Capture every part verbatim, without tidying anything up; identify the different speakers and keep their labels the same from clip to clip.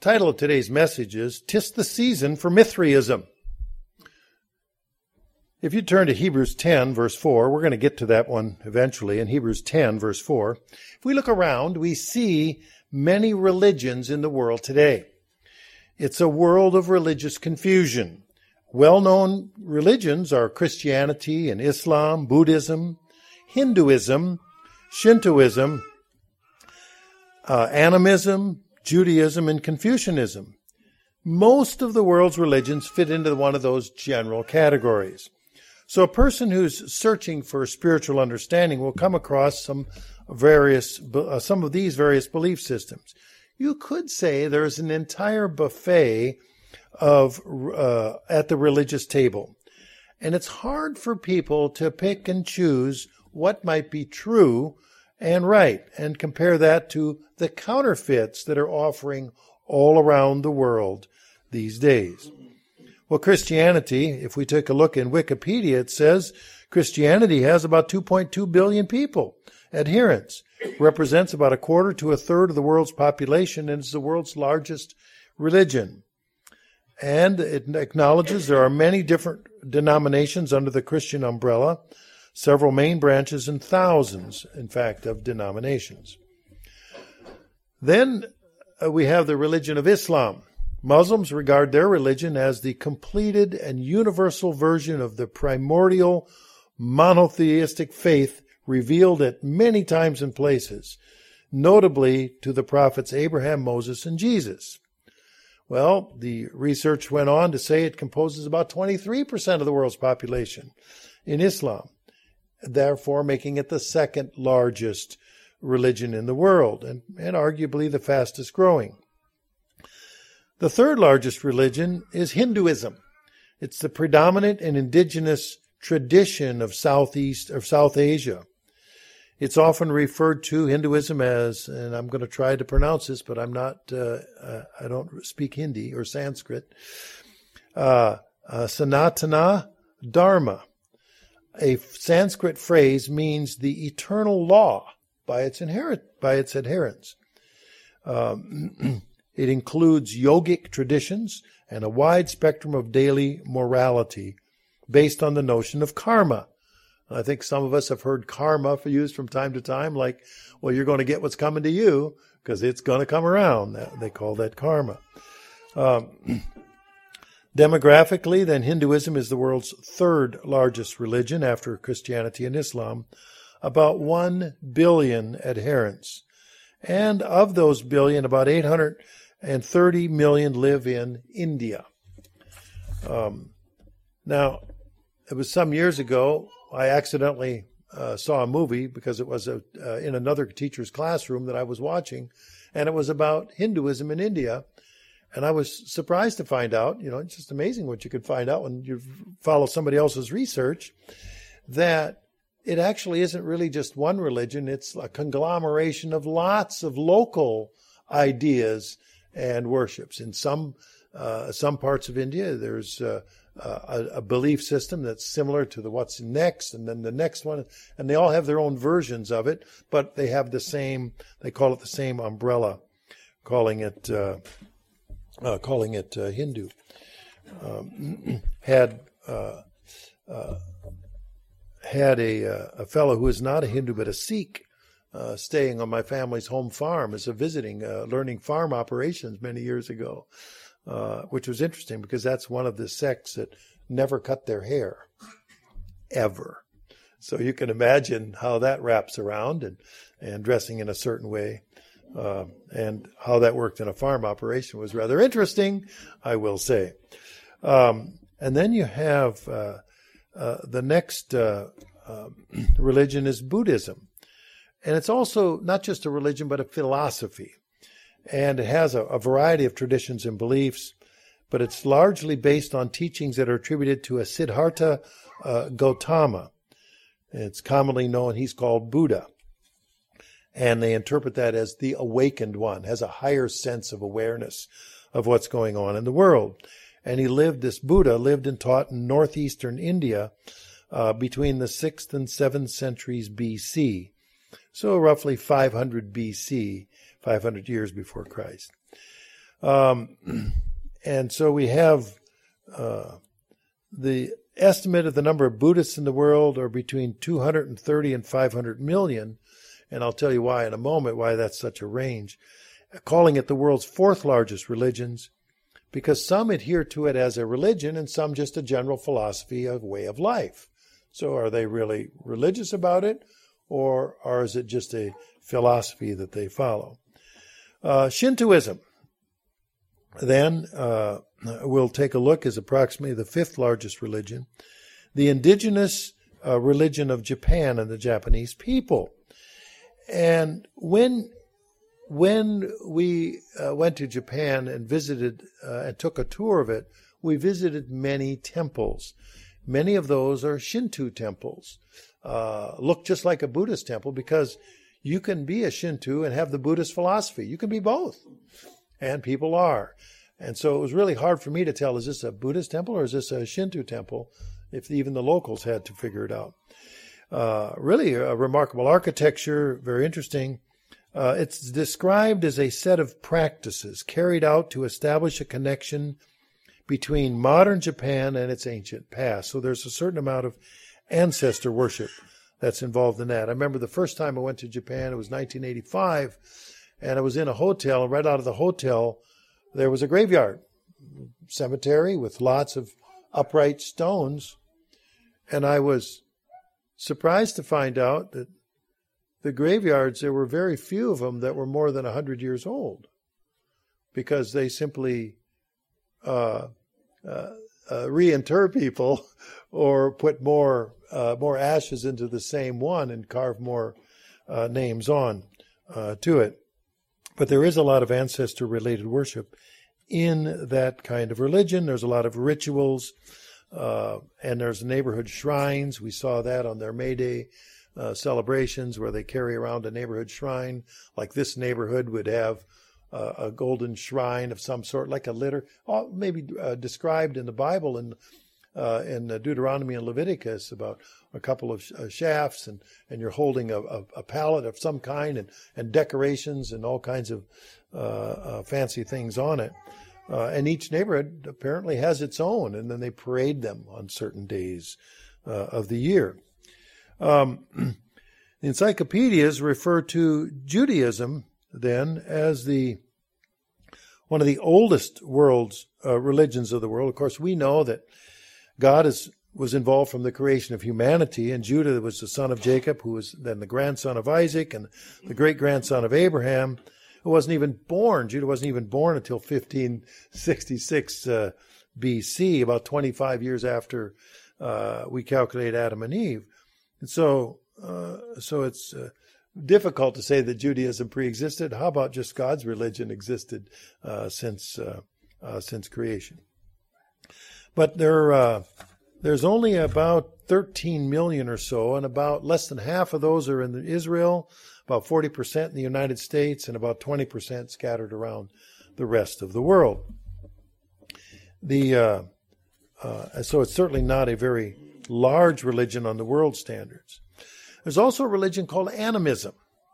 Speaker 1: title of today's message is "'Tis the Season for Mithraism." If you turn to Hebrews ten, verse four, we're going to get to that one eventually, in Hebrews ten, verse four. If we look around, we see many religions in the world today. It's a world of religious confusion. Well-known religions are Christianity and Islam, Buddhism, Hinduism, Shintoism, uh, animism, Judaism, and Confucianism. Most of the world's religions fit into one of those general categories. So a person who's searching for spiritual understanding will come across some various, uh, some of these various belief systems. You could say there's an entire buffet of uh, at the religious table, and it's hard for people to pick and choose what might be true and right, and compare that to the counterfeits that are offering all around the world these days. Well, Christianity, if we take a look in Wikipedia, it says Christianity has about two point two billion people, adherents, represents about a quarter to a third of the world's population, and is the world's largest religion. And it acknowledges there are many different denominations under the Christian umbrella, several main branches, and thousands, in fact, of denominations. Then uh, we have the religion of Islam. Muslims regard their religion as the completed and universal version of the primordial monotheistic faith revealed at many times and places, notably to the prophets Abraham, Moses, and Jesus. Well, the research went on to say it composes about twenty-three percent of the world's population in Islam, therefore making it the second largest religion in the world, and, and arguably the fastest growing. The third largest religion is Hinduism. It's the predominant and indigenous tradition of Southeast or South Asia. It's often referred to, Hinduism, as, and I'm going to try to pronounce this, but I'm not, uh, uh, I don't speak Hindi or Sanskrit, uh, uh, Sanatana Dharma. A Sanskrit phrase means the eternal law by its inherit, by its adherents. Um, It includes yogic traditions and a wide spectrum of daily morality based on the notion of karma. I think some of us have heard karma used from time to time, like, well, you're going to get what's coming to you because it's going to come around. They call that karma. Um, demographically, then, Hinduism is the world's third largest religion after Christianity and Islam, about one billion adherents. And of those billion, about eight hundred thirty million live in India. Um, now, it was some years ago, I accidentally uh, saw a movie because it was a, uh, in another teacher's classroom that I was watching, and it was about Hinduism in India. And I was surprised to find out, you know, it's just amazing what you could find out when you follow somebody else's research, that it actually isn't really just one religion. It's a conglomeration of lots of local ideas and worships. In some uh, some parts of India, there's uh, a, a belief system that's similar to the what's next, and then the next one, and they all have their own versions of it, but they have the same. They call it the same umbrella, calling it uh, uh, calling it uh, Hindu. Um, had uh, uh, had a a fellow who is not a Hindu but a Sikh. Uh, staying on my family's home farm as a visiting, uh, learning farm operations many years ago, uh, which was interesting because that's one of the sects that never cut their hair, ever. So you can imagine how that wraps around, and, and dressing in a certain way, uh, and how that worked in a farm operation was rather interesting, I will say. Um, and then you have uh, uh, the next uh, uh, religion is Buddhism. And it's also not just a religion, but a philosophy. And it has a, a variety of traditions and beliefs, but it's largely based on teachings that are attributed to a Siddhartha uh, Gautama. It's commonly known, he's called Buddha. And they interpret that as the awakened one, has a higher sense of awareness of what's going on in the world. And he lived, this Buddha lived and taught in northeastern India uh, between the sixth and seventh centuries B C. So roughly five hundred B C, five hundred years before Christ. Um, and so we have uh, the estimate of the number of Buddhists in the world are between two hundred thirty and five hundred million. And I'll tell you why in a moment, why that's such a range. Calling it the world's fourth largest religions, because some adhere to it as a religion and some just a general philosophy, a way of life. So are they really religious about it, or, or is it just a philosophy that they follow? Uh, Shintoism, then, uh, we'll take a look, is approximately the fifth largest religion. The indigenous uh, religion of Japan and the Japanese people. And when when we uh, went to Japan and visited uh, and took a tour of it, we visited many temples. Many of those are Shinto temples. Uh, look just like a Buddhist temple, because you can be a Shinto and have the Buddhist philosophy. You can be both. And people are. And so it was really hard for me to tell, is this a Buddhist temple or is this a Shinto temple, if even the locals had to figure it out. Uh, really a remarkable architecture, very interesting. Uh, it's described as a set of practices carried out to establish a connection between modern Japan and its ancient past. So there's a certain amount of ancestor worship that's involved in that. I remember the first time I went to Japan, it was nineteen eighty-five, and I was in a hotel, and right out of the hotel, there was a graveyard, cemetery with lots of upright stones, and I was surprised to find out that the graveyards, there were very few of them that were more than one hundred years old, because they simply uh, uh, uh, reinter people or put more uh, more ashes into the same one and carve more uh, names on uh, to it. But there is a lot of ancestor-related worship in that kind of religion. There's a lot of rituals, uh, and there's neighborhood shrines. We saw that on their May Day uh, celebrations, where they carry around a neighborhood shrine. Like this neighborhood would have uh, a golden shrine of some sort, like a litter, oh, maybe uh, described in the Bible in uh, in Deuteronomy and Leviticus, about a couple of sh- uh, shafts, and, and you're holding a, a, a pallet of some kind, and, and decorations and all kinds of uh, uh, fancy things on it. Uh, and each neighborhood apparently has its own, and then they parade them on certain days uh, of the year. Um, the encyclopedias refer to Judaism then as the one of the oldest world's uh, religions of the world. Of course, we know that God is, was involved from the creation of humanity, and Judah was the son of Jacob, who was then the grandson of Isaac and the great-grandson of Abraham, who wasn't even born. Judah wasn't even born until fifteen sixty-six uh, B C, about twenty-five years after uh, we calculate Adam and Eve. And so, uh, so it's uh, difficult to say that Judaism pre-existed. How about just God's religion existed uh, since uh, uh, since creation? But there, uh, there's only about thirteen million or so, and about less than half of those are in Israel, about forty percent in the United States, and about twenty percent scattered around the rest of the world. The uh, uh, so it's certainly not a very large religion on the world standards. There's also a religion called animism.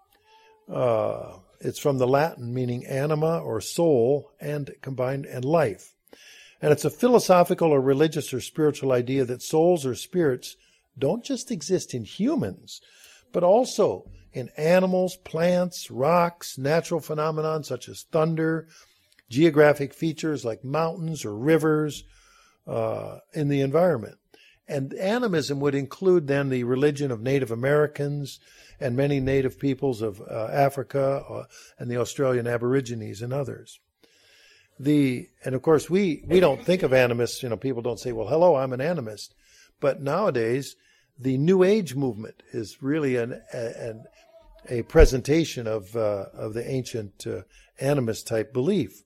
Speaker 1: Uh, it's from the Latin meaning anima or soul, and combined and life. And it's a philosophical or religious or spiritual idea that souls or spirits don't just exist in humans, but also in animals, plants, rocks, natural phenomena such as thunder, geographic features like mountains or rivers uh, in the environment. And animism would include then the religion of Native Americans and many native peoples of uh, Africa uh, and the Australian Aborigines and others. The and of course we, we don't think of animists, you know, people don't say, well, hello, I'm an animist. But nowadays, the New Age movement is really an, an a presentation of uh, of the ancient uh, animist type belief.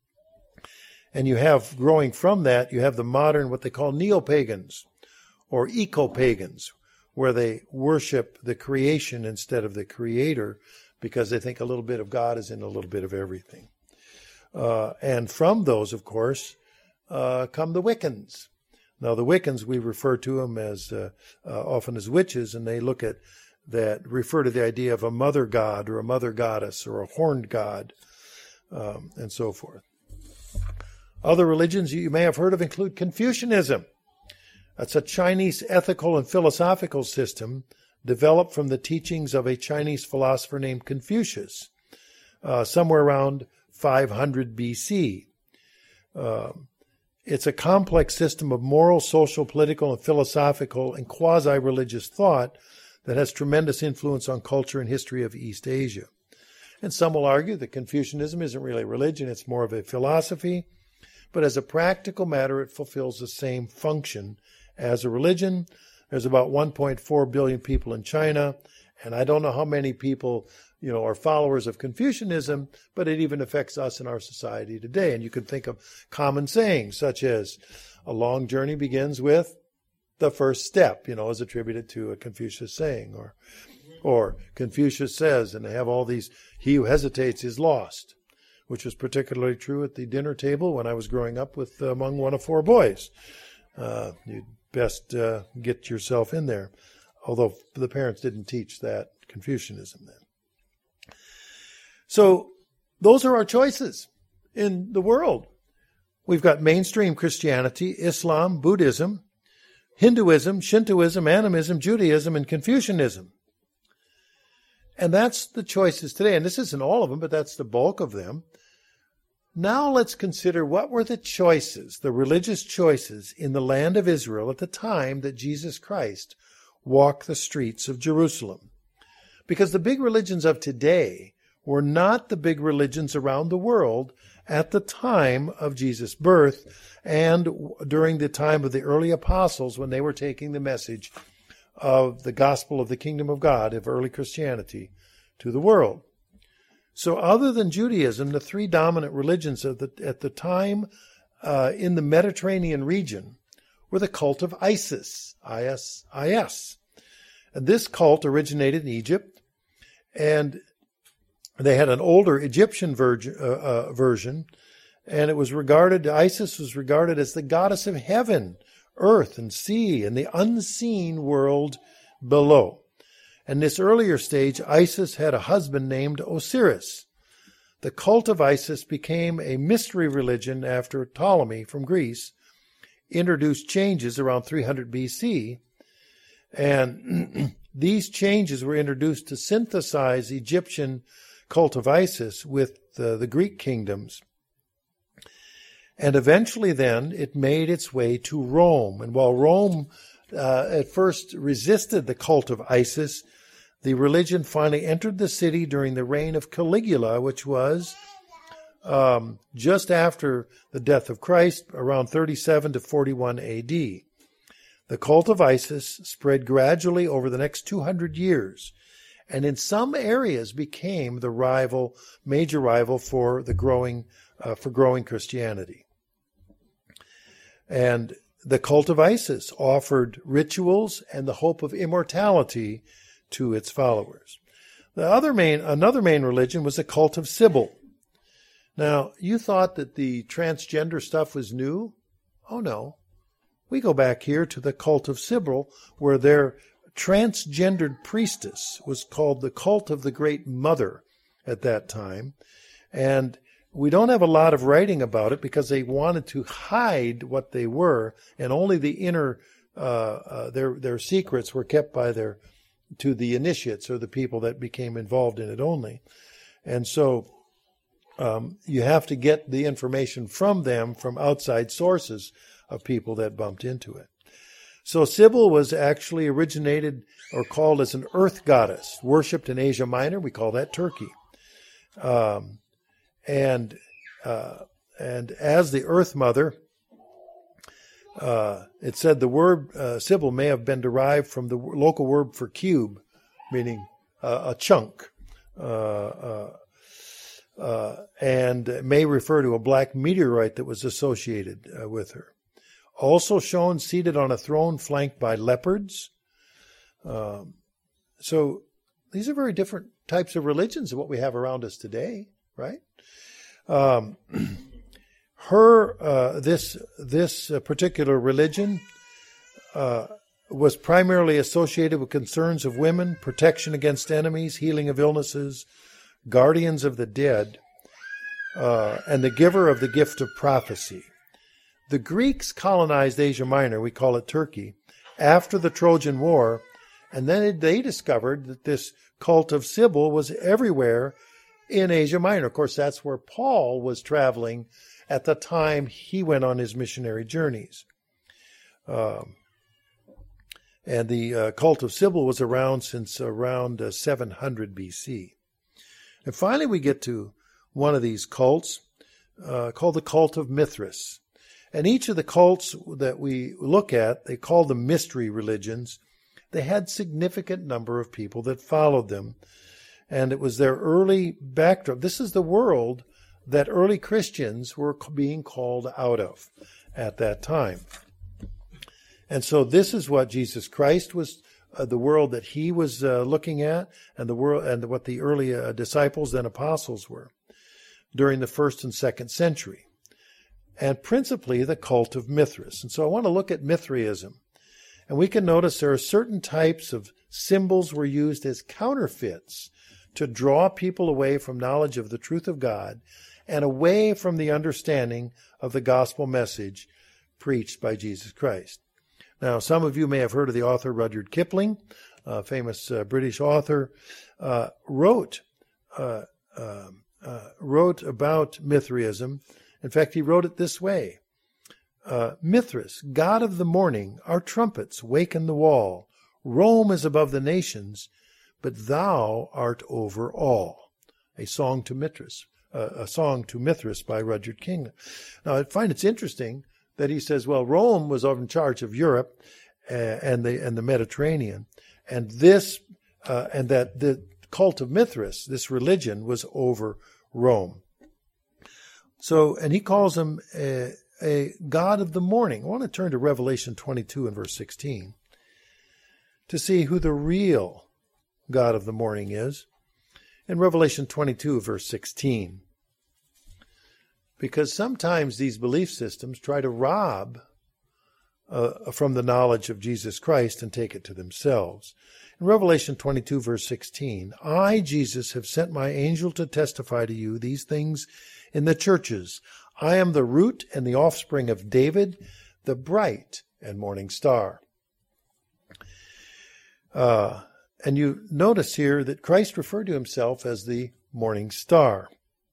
Speaker 1: And you have, growing from that, you have the modern, what they call neo-pagans or eco-pagans, where they worship the creation instead of the creator, because they think a little bit of God is in a little bit of everything. Uh, and from those, of course, uh, come the Wiccans. Now, the Wiccans, we refer to them as uh, uh, often as witches, and they look at that, refer to the idea of a mother god or a mother goddess or a horned god, um, and so forth. Other religions you may have heard of include Confucianism. That's a Chinese ethical and philosophical system developed from the teachings of a Chinese philosopher named Confucius, uh, somewhere around five hundred B C. Uh, it's a complex system of moral, social, political, and philosophical and quasi-religious thought that has tremendous influence on culture and history of East Asia. And some will argue that Confucianism isn't really a religion, it's more of a philosophy. But as a practical matter, it fulfills the same function as a religion. There's about one point four billion people in China, and I don't know how many people, you know, are followers of Confucianism, but it even affects us in our society today. And you can think of common sayings such as, a long journey begins with the first step, you know, is attributed to a Confucius saying, or, or Confucius says, and they have all these, he who hesitates is lost, which was particularly true at the dinner table when I was growing up with among one of four boys. Uh, you'd best uh, get yourself in there, although the parents didn't teach that Confucianism then. So those are our choices in the world. We've got mainstream Christianity, Islam, Buddhism, Hinduism, Shintoism, Animism, Judaism, and Confucianism. And that's the choices today. And this isn't all of them, but that's the bulk of them. Now let's consider what were the choices, the religious choices in the land of Israel at the time that Jesus Christ walked the streets of Jerusalem. Because the big religions of today were not the big religions around the world at the time of Jesus' birth and during the time of the early apostles when they were taking the message of the gospel of the kingdom of God, of early Christianity, to the world. So other than Judaism, the three dominant religions of the, at the time uh, in the Mediterranean region were the cult of Isis, I S I S. And this cult originated in Egypt, and they had an older Egyptian virgin, uh, uh, version, and it was regarded, Isis was regarded as the goddess of heaven, earth, and sea, and the unseen world below. In this earlier stage, Isis had a husband named Osiris. The cult of Isis became a mystery religion after Ptolemy from Greece introduced changes around three hundred B C, and these changes were introduced to synthesize Egyptian cult of Isis with the, the Greek kingdoms. And eventually then it made its way to Rome. And while Rome uh, at first resisted the cult of Isis, the religion finally entered the city during the reign of Caligula, which was um, just after the death of Christ, around thirty-seven to forty-one A D. The cult of Isis spread gradually over the next two hundred years, and in some areas became the rival, major rival for the growing, uh, for growing Christianity. And the cult of Isis offered rituals and the hope of immortality to its followers. The other main, another main religion was the cult of Cybele. Now, you thought that the transgender stuff was new? Oh no. We go back here to the cult of Cybele, where their transgendered priestess was called the cult of the Great Mother at that time. And we don't have a lot of writing about it because they wanted to hide what they were, and only the inner, uh, uh, their their secrets were kept by their, to the initiates or the people that became involved in it only. And so um, you have to get the information from them, from outside sources of people that bumped into it. So Cybele was actually originated or called as an earth goddess, worshipped in Asia Minor. We call that Turkey. Um, and uh, and as the Earth Mother, uh, it said the word uh, Cybele may have been derived from the local word for cube, meaning uh, a chunk, uh, uh, uh, and may refer to a black meteorite that was associated uh, with her. Also shown seated on a throne flanked by leopards. Um, so these are very different types of religions than what we have around us today, right? Um, her, uh, this, this uh, particular religion uh, was primarily associated with concerns of women, protection against enemies, healing of illnesses, guardians of the dead, uh, and the giver of the gift of prophecy. The Greeks colonized Asia Minor, we call it Turkey, after the Trojan War, and then they discovered that this cult of Cybele was everywhere in Asia Minor. Of course, that's where Paul was traveling at the time he went on his missionary journeys. Um, and the uh, cult of Cybele was around since around uh, seven hundred B C. And finally, we get to one of these cults uh, called the cult of Mithras. And each of the cults that we look at, they call them mystery religions. They had significant number of people that followed them. And it was their early backdrop. This is the world that early Christians were being called out of at that time. And so this is what Jesus Christ was, uh, the world that he was uh, looking at, and the world, and what the early uh, disciples and apostles were during the first and second century. And principally the cult of Mithras. And so I want to look at Mithraism. And we can notice there are certain types of symbols were used as counterfeits to draw people away from knowledge of the truth of God and away from the understanding of the gospel message preached by Jesus Christ. Now, some of you may have heard of the author Rudyard Kipling, a famous uh, British author, uh, wrote uh, uh, uh, wrote about Mithraism. In fact, he wrote it this way. Uh, Mithras, god of the morning, our trumpets waken the wall. Rome is above the nations, but thou art over all. A song to Mithras, uh, a song to Mithras by Rudyard Kipling. Now, I find it's interesting that he says, well, Rome was in charge of Europe uh, and the and the Mediterranean, and this uh, and that the cult of Mithras, this religion, was over Rome. So, and he calls him a, a god of the morning. I want to turn to Revelation twenty-two and verse sixteen to see who the real God of the morning is. In Revelation twenty-two, verse sixteen. Because sometimes these belief systems try to rob uh, from the knowledge of Jesus Christ and take it to themselves. In Revelation twenty-two, verse sixteen, I, Jesus, have sent my angel to testify to you these things in the churches. I am the root and the offspring of David, the bright and morning star. Uh, and you notice here that Christ referred to himself as the morning star.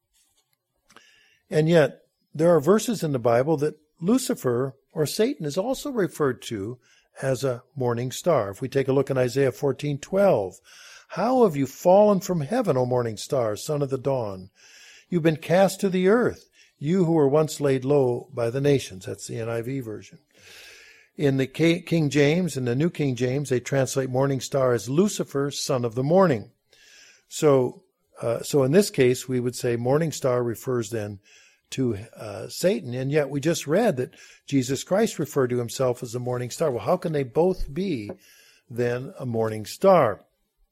Speaker 1: And yet, there are verses in the Bible that Lucifer or Satan is also referred to as a morning star. If we take a look in Isaiah fourteen twelve, how have you fallen from heaven, O morning star, son of the dawn? You've been cast to the earth, you who were once laid low by the nations. That's the N I V version. In the King James, in the New King James, they translate morning star as Lucifer, son of the morning. So, uh, so in this case, we would say morning star refers then to uh, Satan, and yet we just read that Jesus Christ referred to himself as the morning star. Well, how can they both be then a morning star?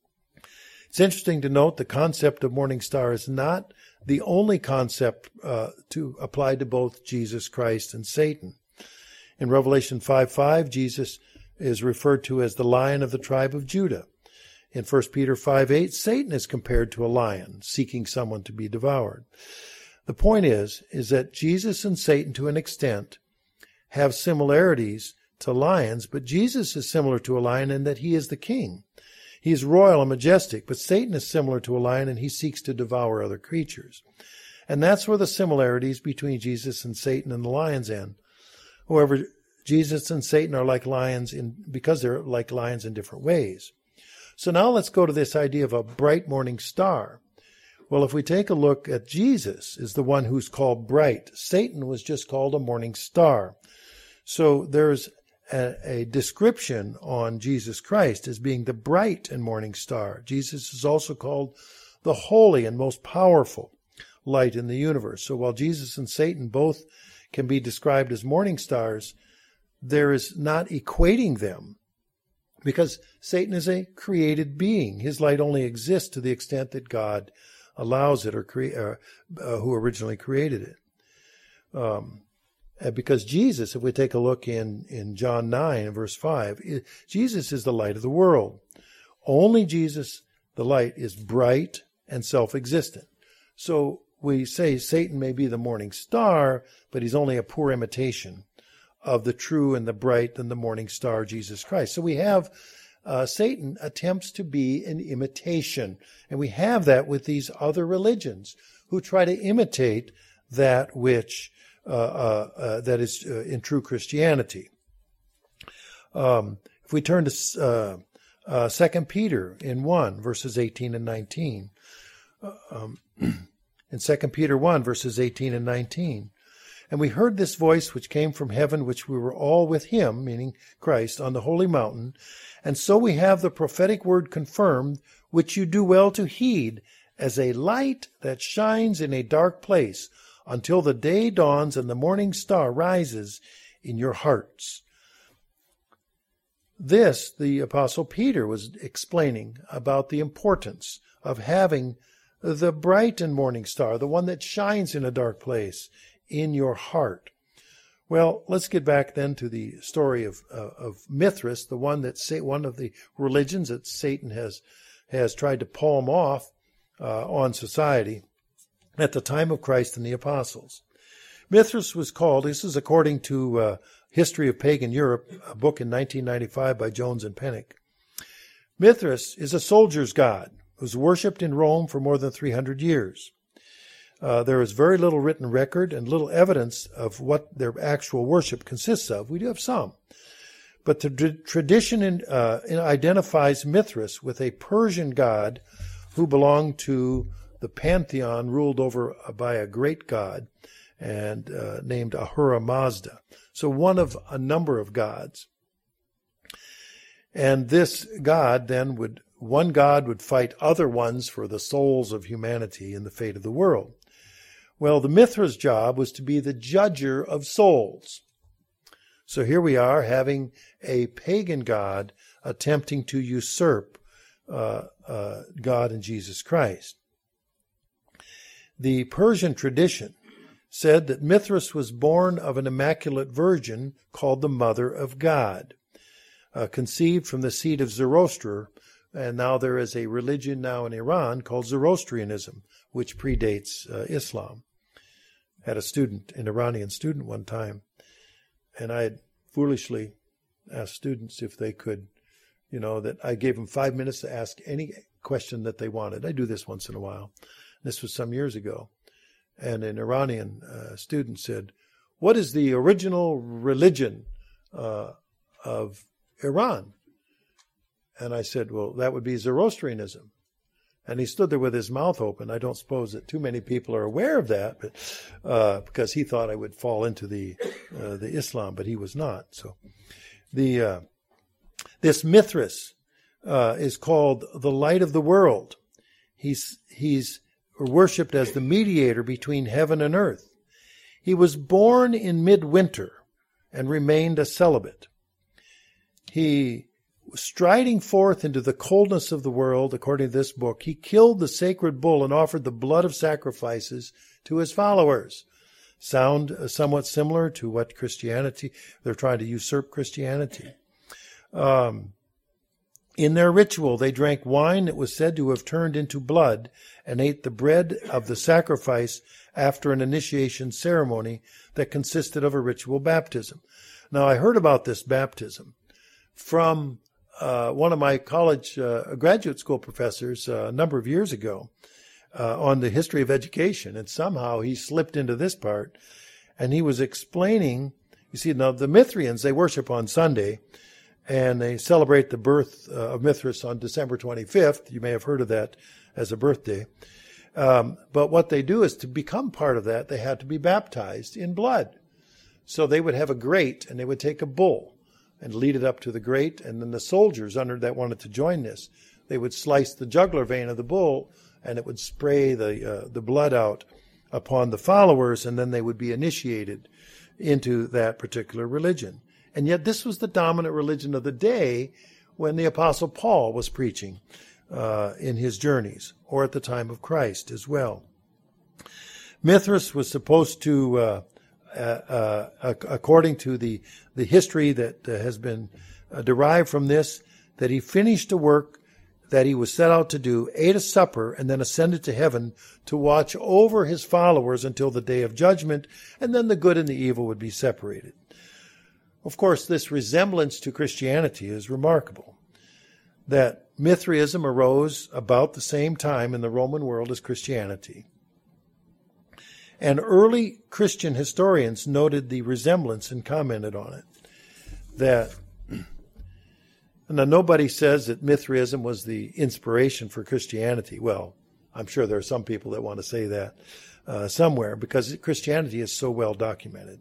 Speaker 1: It's interesting to note the concept of morning star is not the only concept uh, to apply to both Jesus Christ and Satan. In Revelation five five, Jesus is referred to as the Lion of the tribe of Judah. In First Peter five eight, Satan is compared to a lion, seeking someone to be devoured. The point is, is that Jesus and Satan, to an extent, have similarities to lions, but Jesus is similar to a lion in that he is the king. He is royal and majestic, but Satan is similar to a lion and he seeks to devour other creatures. And that's where the similarities between Jesus and Satan and the lions end. However, Jesus and Satan are like lions in because they're like lions in different ways. So now let's go to this idea of a bright morning star. Well, if we take a look at Jesus is the one who's called bright. Satan was just called a morning star. So there's a, a description on Jesus Christ as being the bright and morning star. Jesus is also called the holy and most powerful light in the universe. So while Jesus and Satan both can be described as morning stars, there is not equating them because Satan is a created being. His light only exists to the extent that God allows it or crea- uh, uh, who originally created it. Um, because Jesus, if we take a look in, in John nine, verse five, it, Jesus is the light of the world. Only Jesus, the light, is bright and self-existent. So we say Satan may be the morning star, but he's only a poor imitation of the true and the bright and the morning star, Jesus Christ. So we have uh, Satan attempts to be an imitation. And we have that with these other religions who try to imitate that which uh, uh, uh, that is uh, in true Christianity. Um, if we turn to uh, uh, Second Peter in one, verses eighteen and nineteen, uh, um, in Second Peter one, verses eighteen and nineteen, and we heard this voice which came from heaven, which we were all with him, meaning Christ, on the holy mountain, and so we have the prophetic word confirmed, which you do well to heed, as a light that shines in a dark place, until the day dawns and the morning star rises in your hearts. This, the Apostle Peter was explaining about the importance of having the bright and morning star, the one that shines in a dark place, in your heart. Well, let's get back then to the story of uh, of Mithras, the one that one of the religions that Satan has has tried to palm off uh, on society at the time of Christ and the apostles. Mithras was called, this is according to uh, History of Pagan Europe, a book in nineteen ninety-five by Jones and Pennick. Mithras is a soldier's god who was worshipped in Rome for more than three hundred years. Uh, there is very little written record and little evidence of what their actual worship consists of. We do have some. But the d- tradition in, uh, identifies Mithras with a Persian god who belonged to the pantheon ruled over by a great god and uh, named Ahura Mazda. So one of a number of gods. And this god then would, one god would fight other ones for the souls of humanity and the fate of the world. Well, the Mithras job was to be the judger of souls. So here we are having a pagan god attempting to usurp uh, uh, God and Jesus Christ. The Persian tradition said that Mithras was born of an immaculate virgin called the Mother of God, uh, conceived from the seed of Zoroaster, and now there is a religion now in Iran called Zoroastrianism, which predates uh, Islam. Had a student, an Iranian student one time, and I had foolishly asked students if they could, you know, that I gave them five minutes to ask any question that they wanted. I do this once in a while. This was some years ago. And an Iranian uh, student said, what is the original religion uh, of Iran? And I said, well, that would be Zoroastrianism. And he stood there with his mouth open. I don't suppose that too many people are aware of that, but uh, because he thought I would fall into the uh, the Islam, but he was not. So, the uh, this Mithras uh, is called the light of the world. He's he's worshipped as the mediator between heaven and earth. He was born in midwinter and remained a celibate. He Striding forth into the coldness of the world, according to this book, he killed the sacred bull and offered the blood of sacrifices to his followers. Sound somewhat similar to what Christianity, they're trying to usurp Christianity. Um, in their ritual, they drank wine that was said to have turned into blood and ate the bread of the sacrifice after an initiation ceremony that consisted of a ritual baptism. Now, I heard about this baptism from Uh, one of my college uh, graduate school professors uh, a number of years ago uh, on the history of education, and somehow he slipped into this part, and he was explaining, you see, now the Mithrians, they worship on Sunday, and they celebrate the birth uh, of Mithras on December twenty-fifth. You may have heard of that as a birthday. Um, but what they do is, to become part of that, they had to be baptized in blood. So they would have a grate, and they would take a bull and lead it up to the grate, and then the soldiers under that wanted to join this, they would slice the jugular vein of the bull, and it would spray the uh, the blood out upon the followers, and then they would be initiated into that particular religion. And yet this was the dominant religion of the day when the Apostle Paul was preaching uh, in his journeys, or at the time of Christ as well. Mithras was supposed to uh, Uh, uh, according to the, the history that uh, has been uh, derived from this, that he finished the work that he was set out to do, ate a supper, and then ascended to heaven to watch over his followers until the day of judgment, and then the good and the evil would be separated. Of course, this resemblance to Christianity is remarkable, that Mithraism arose about the same time in the Roman world as Christianity. And early Christian historians noted the resemblance and commented on it. That, now nobody says that Mithraism was the inspiration for Christianity. Well, I'm sure there are some people that want to say that uh, somewhere, because Christianity is so well documented.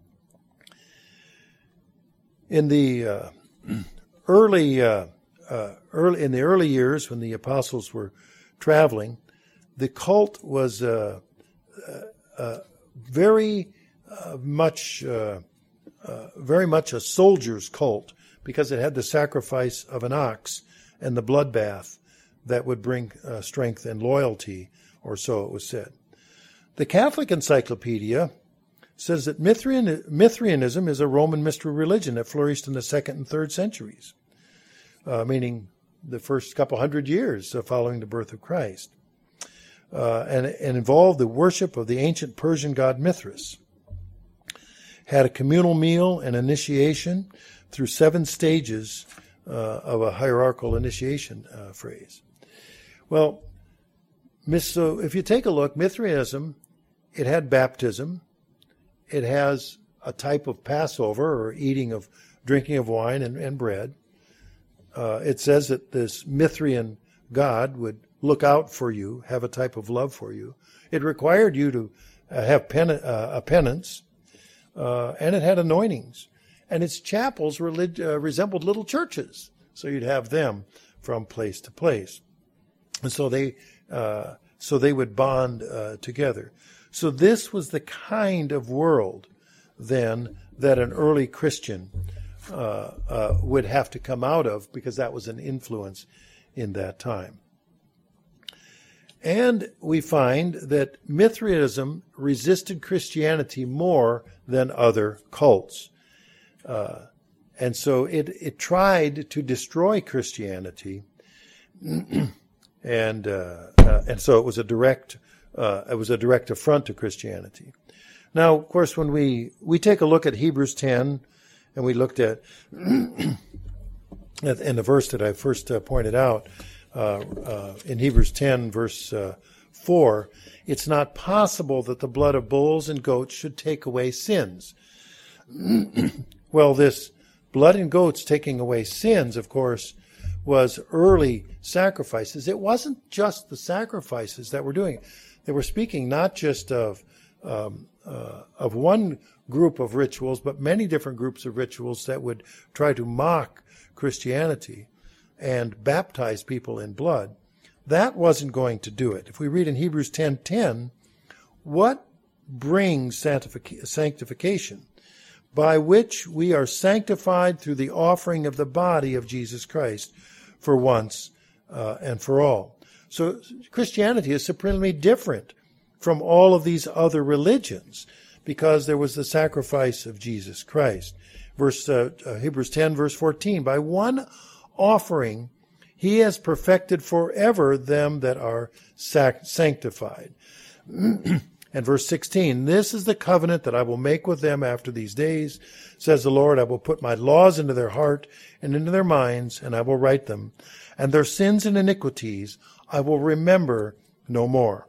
Speaker 1: In the uh, early, uh, uh, early, in the early years when the apostles were traveling, the cult was uh, uh, uh, very uh, much, uh, uh, very much a soldier's cult, because it had the sacrifice of an ox and the bloodbath that would bring uh, strength and loyalty, or so it was said. The Catholic Encyclopedia says that Mithrian, Mithrianism is a Roman mystery religion that flourished in the second and third centuries, uh, meaning the first couple hundred years following the birth of Christ, uh, and, and involved the worship of the ancient Persian god Mithras. Had a communal meal and initiation through seven stages uh, of a hierarchical initiation uh, phrase. Well, so if you take a look, Mithraism, it had baptism. It has a type of Passover, or eating of, drinking of wine and, and bread. Uh, it says that this Mithrian god would look out for you, have a type of love for you. It required you to uh, have pen, uh, a penance, uh, and it had anointings. And its chapels relig- uh, resembled little churches, so you'd have them from place to place. And so they, uh, so they would bond uh, together. So this was the kind of world, then, that an early Christian uh, uh, would have to come out of, because that was an influence in that time. And we find that Mithraism resisted Christianity more than other cults. Uh, and so it, it tried to destroy Christianity, and uh, uh, and so it was a direct uh, it was a direct affront to Christianity. Now, of course, when we we take a look at Hebrews ten, and we looked at in the verse that I first uh, pointed out uh, uh, in Hebrews ten, verse uh, four, it's not possible that the blood of bulls and goats should take away sins. Well, this blood and goats taking away sins, of course, was early sacrifices. It wasn't just the sacrifices that were doing it. They were speaking not just of um, uh, of one group of rituals, but many different groups of rituals that would try to mock Christianity and baptize people in blood. That wasn't going to do it. If we read in Hebrews ten ten, what brings sanctification? By which we are sanctified through the offering of the body of Jesus Christ for once uh, and for all. So Christianity is supremely different from all of these other religions, because there was the sacrifice of Jesus Christ. Verse uh, uh, Hebrews ten, verse fourteen, by one offering he has perfected forever them that are sac- sanctified. And verse sixteen, this is the covenant that I will make with them after these days, says the Lord. I will put my laws into their heart and into their minds, and I will write them. And their sins and iniquities I will remember no more.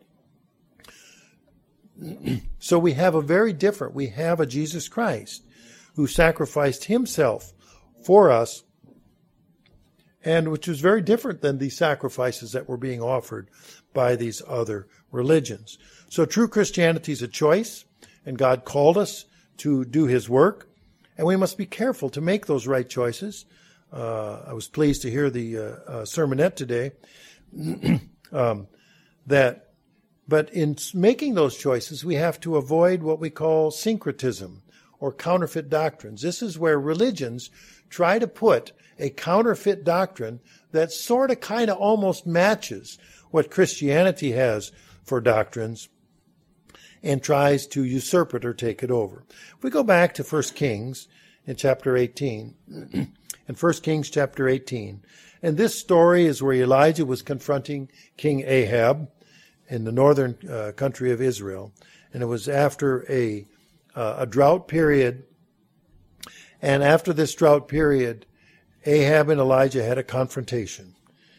Speaker 1: So we have a very different, we have a Jesus Christ who sacrificed himself for us, and which was very different than the sacrifices that were being offered by these other religions. So true Christianity is a choice, and God called us to do his work, and we must be careful to make those right choices. Uh, I was pleased to hear the uh, uh, sermonette today um, that, but in making those choices, we have to avoid what we call syncretism or counterfeit doctrines. This is where religions try to put a counterfeit doctrine that sort of kind of almost matches what Christianity has for doctrines, and tries to usurp it or take it over. If we go back to First Kings in chapter eighteen, in First Kings chapter eighteen, and this story is where Elijah was confronting King Ahab in the northern uh, country of Israel, and it was after a uh, a drought period, And after this drought period, Ahab and Elijah had a confrontation.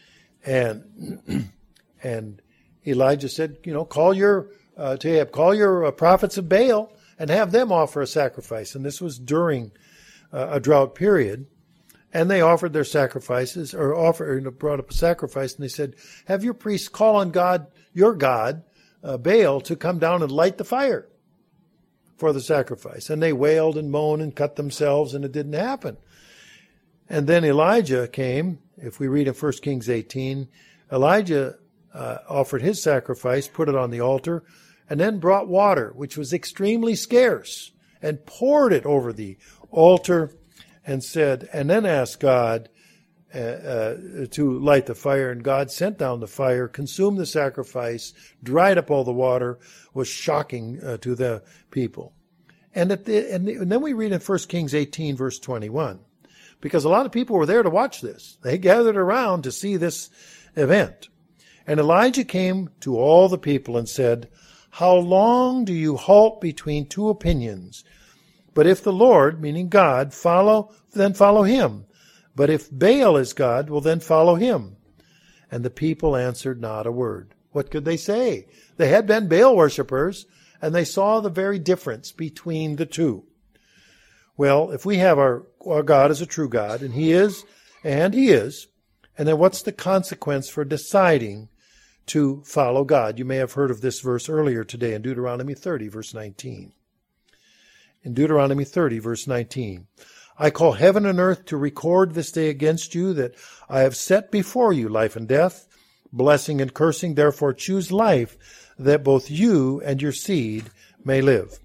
Speaker 1: And and Elijah said, you know, call your, uh, to Ahab, call your uh, prophets of Baal and have them offer a sacrifice. And this was during uh, a drought period. And they offered their sacrifices, or offered, brought up a sacrifice, and they said, have your priests call on God, your God, uh, Baal, to come down and light the fire for the sacrifice. And they wailed and moaned and cut themselves, and it didn't happen. And then Elijah came. If we read in First Kings eighteen, Elijah uh, offered his sacrifice, put it on the altar, and then brought water, which was extremely scarce, and poured it over the altar, and said, and then asked God uh, uh, to light the fire. And God sent down the fire, consumed the sacrifice, dried up all the water, was shocking uh, to the people. And, at the, and, the, and then we read in First Kings eighteen, verse twenty-one, because a lot of people were there to watch this. They gathered around to see this event. And Elijah came to all the people and said, how long do you halt between two opinions? But if the Lord, meaning God, follow, then follow him. But if Baal is God, well, then follow him. And the people answered not a word. What could they say? They had been Baal worshippers, and they saw the very difference between the two. Well, if we have our, our God as a true God, and he is, and he is, and then what's the consequence for deciding to follow God? You may have heard of this verse earlier today in Deuteronomy thirty, verse nineteen. In Deuteronomy thirty, verse nineteen, I call heaven and earth to record this day against you that I have set before you life and death, blessing and cursing. Therefore choose life, that both you and your seed may live.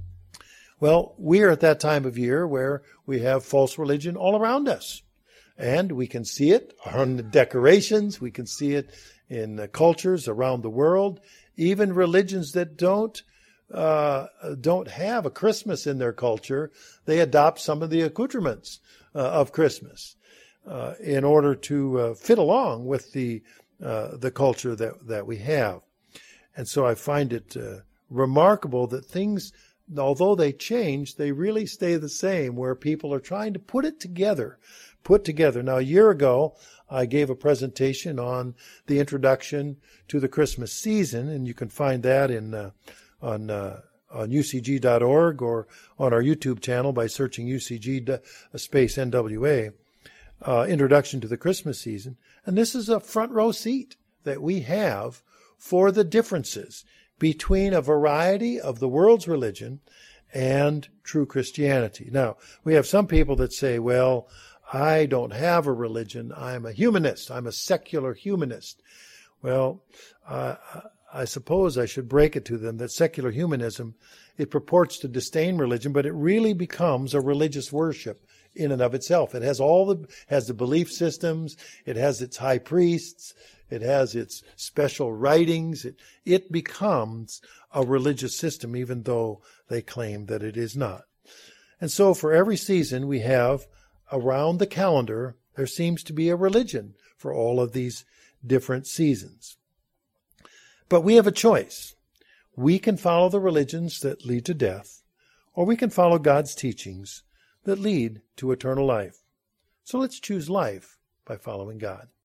Speaker 1: Well, we are at that time of year where we have false religion all around us. And we can see it on the decorations. We can see it in the cultures around the world. Even religions that don't uh, don't have a Christmas in their culture, they adopt some of the accoutrements uh, of Christmas uh, in order to uh, fit along with the uh, the culture that that we have. And so I find it uh, remarkable that things, although they change, they really stay the same, where people are trying to put it together, put together. Now, a year ago, I gave a presentation on the introduction to the Christmas season, and you can find that in uh, on uh, on U C G dot org or on our YouTube channel by searching U C G space N W A, uh, Introduction to the Christmas Season. And this is a front row seat that we have for the differences between a variety of the world's religion and true Christianity. Now, we have some people that say, well, I don't have a religion. I'm a humanist. I'm a secular humanist. Well, uh, I suppose I should break it to them that secular humanism, it purports to disdain religion, but it really becomes a religious worship in and of itself. It has all the, has the belief systems. It has its high priests. It has its special writings. It, it becomes a religious system, even though they claim that it is not. And so for every season we have around the calendar, there seems to be a religion for all of these different seasons. But we have a choice. We can follow the religions that lead to death, or we can follow God's teachings that lead to eternal life. So let's choose life by following God.